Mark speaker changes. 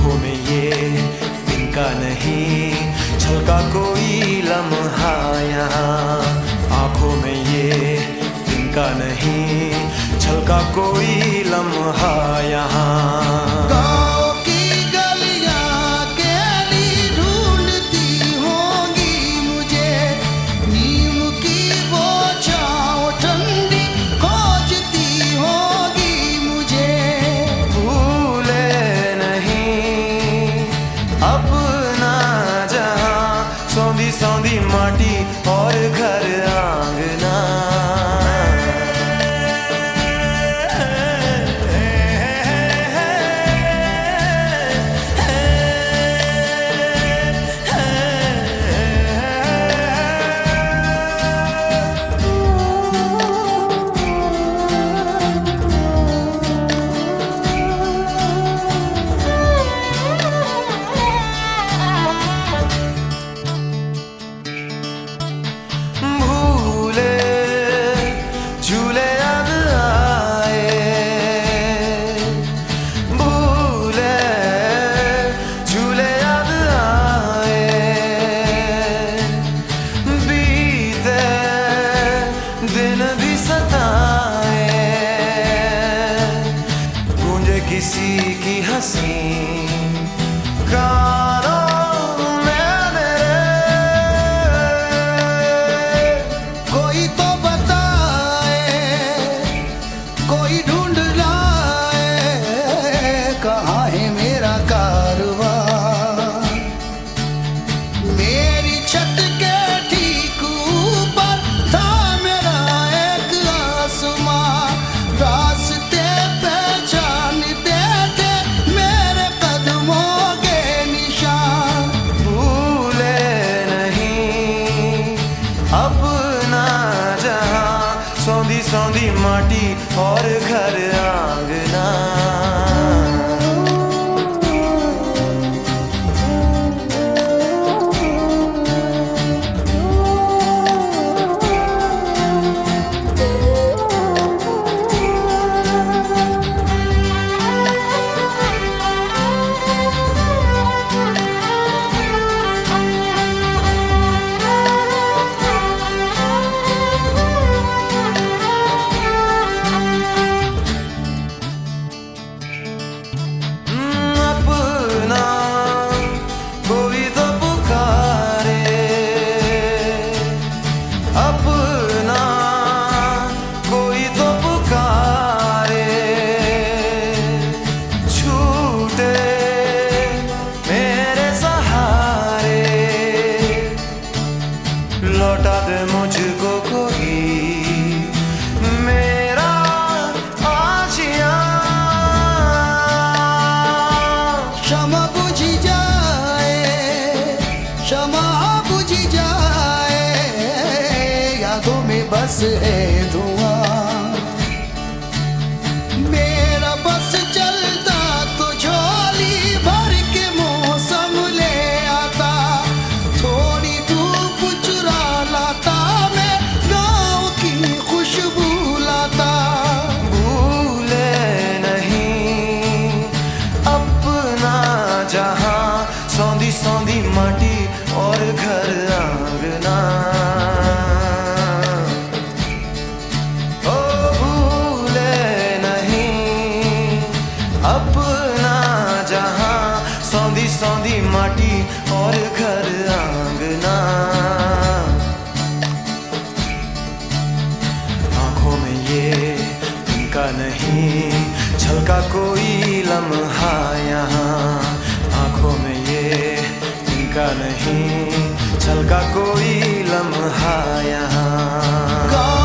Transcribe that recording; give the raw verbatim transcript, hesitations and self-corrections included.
Speaker 1: आंखों में ये इनका नहीं छलका कोई लम्हा यहाँ, आंखों में ये इनका नहीं छलका कोई लम्हा यहाँ।
Speaker 2: गाँव की गलियाँ केली ढूंढती होंगी मुझे, नीम की वो छाँव ठंडी खोजती होगी मुझे।
Speaker 1: भूले नहीं अपना जहाँ, सौंधी सौंधी माटी और घर आंगना। दिन भी सताए गूंजे किसी की हंसी गानों में मेरे।
Speaker 2: कोई तो बताए, कोई ढूंढ लाए, कहाँ है मेरा कारवां। मेरी छत के ठीक ऊपर था मेरा एक आसमां, रास्ते पहचानते थे मेरे कदमों के निशान।
Speaker 1: भूले नहीं अपना जहाँ, सौंधी सौंधी माटी और घर आंगना। अपना कोई तो पुकारे, छूटे मेरे सहारे, लौटा दे मुझको कोई मेरा आशियाँ।
Speaker 2: क्षमा बुझ जाए, क्षमा बुझ जाए, यादों में बस है धुआं। मेरा बस चलता तो झोली भर के मौसम ले आता, थोड़ी धूप चुरा लाता मैं, गाँव की खुशबू लाता।
Speaker 1: भूले नहीं अपना जहाँ, सौंधी सौंधी माटी और घर आंगना। ओ भूले नहीं अपना जहाँ, सौंधी सौंधी माटी और घर आंगना। आंखों में ये इनका नहीं छलका कोई लम्हा यहाँ, आंखों में ये इनका नहीं छलका कोई लम्हा यहाँ।